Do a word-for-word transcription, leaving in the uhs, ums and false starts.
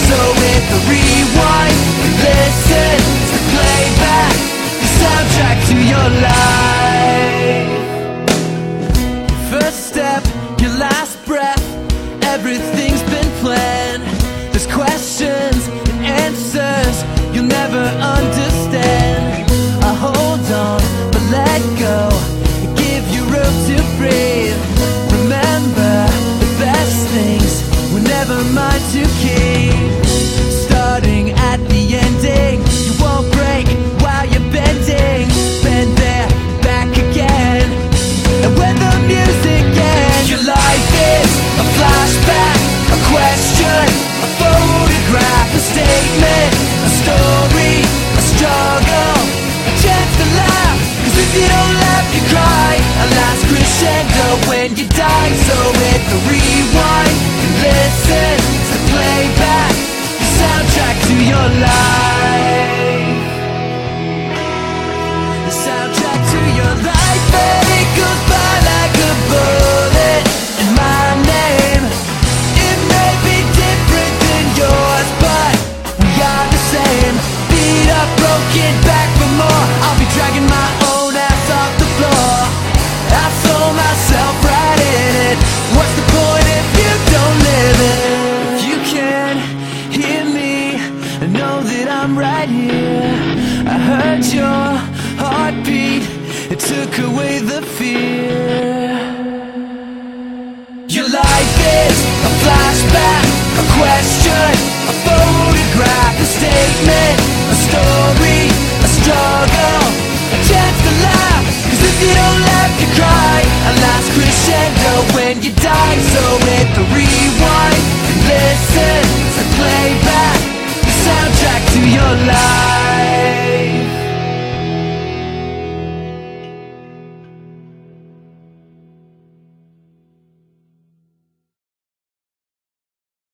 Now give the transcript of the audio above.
So hit the rewind and listen to the playback, the soundtrack to your life. Your first step, your last breath, everything's been planned. There's questions and answers you'll never understand. I hold on, but let go, and give you room to breathe. Remember, the best things were never mine to keep. Starting at the ending, you won't break while you're bending. Bend there, back again. And when the music ends, your life is a flashback, a question, a photograph, a statement, a story, a struggle, a chance to laugh. Cause if you don't laugh, you cry. A last crescendo when you die. So hit the rewind and listen to the playback, the soundtrack to your life. The soundtrack to your life. And it goes by like a bullet. And my name, it may be different than yours, but we are the same. Beat up, broken back for more. I'll be dragging my own ass off the floor. I throw myself right in it. What's the point if you don't live it? If you can hear me, I know that I'm right here. I heard your heartbeat, it took away the fear. Your life is a flashback, a question,